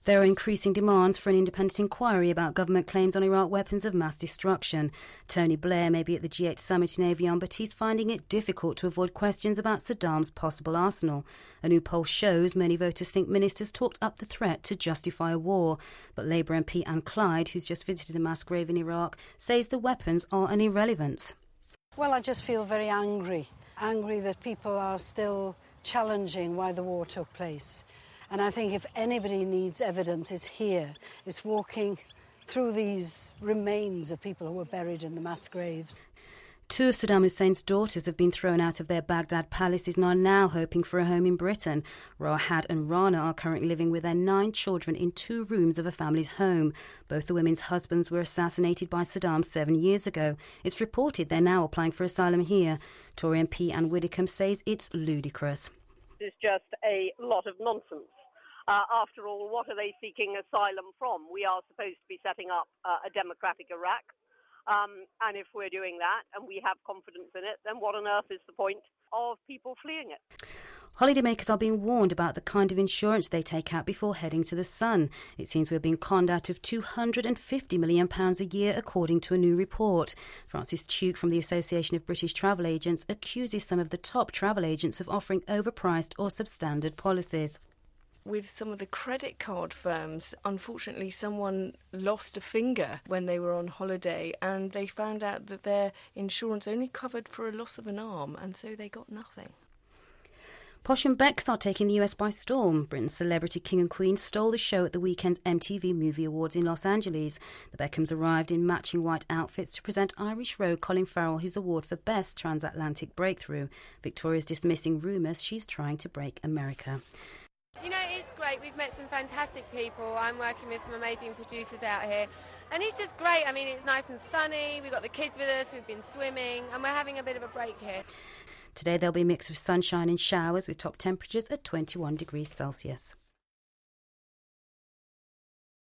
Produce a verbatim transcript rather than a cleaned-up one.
There are increasing demands for an independent inquiry about government claims on Iraq weapons of mass destruction. Tony Blair may be at the G eight summit in Evian, but he's finding it difficult to avoid questions about Saddam's possible arsenal. A new poll shows many voters think ministers talked up the threat to justify a war. But Labour M P Anne Clyde, who's just visited a mass grave in Iraq, says the weapons are an irrelevance. Well, I just feel very angry. Angry that people are still challenging why the war took place. And I think if anybody needs evidence, it's here. It's walking through these remains of people who were buried in the mass graves. Two of Saddam Hussein's daughters have been thrown out of their Baghdad palaces and are now hoping for a home in Britain. Rahad and Rana are currently living with their nine children in two rooms of a family's home. Both the women's husbands were assassinated by Saddam seven years ago. It's reported they're now applying for asylum here. Tory M P Anne Widdecombe says it's ludicrous. It's just a lot of nonsense. Uh, after all, what are they seeking asylum from? We are supposed to be setting up uh, a democratic Iraq. Um, and if we're doing that and we have confidence in it, then what on earth is the point of people fleeing it? Holidaymakers are being warned about the kind of insurance they take out before heading to the sun. It seems we're being conned out of two hundred fifty million pounds a year, according to a new report. Francis Tuke from the Association of British Travel Agents accuses some of the top travel agents of offering overpriced or substandard policies. With some of the credit card firms, unfortunately someone lost a finger when they were on holiday and they found out that their insurance only covered for a loss of an arm, and so they got nothing. Posh and Becks are taking the U S by storm. Britain's celebrity king and queen stole the show at the weekend's M T V Movie Awards in Los Angeles. The Beckhams arrived in matching white outfits to present Irish Row Colin Farrell his award for Best Transatlantic Breakthrough. Victoria's dismissing rumours she's trying to break America. You know, it's great. We've met some fantastic people. I'm working with some amazing producers out here. And it's just great. I mean, it's nice and sunny. We've got the kids with us. We've been swimming. And we're having a bit of a break here. Today there'll be a mix of sunshine and showers with top temperatures at twenty-one degrees Celsius.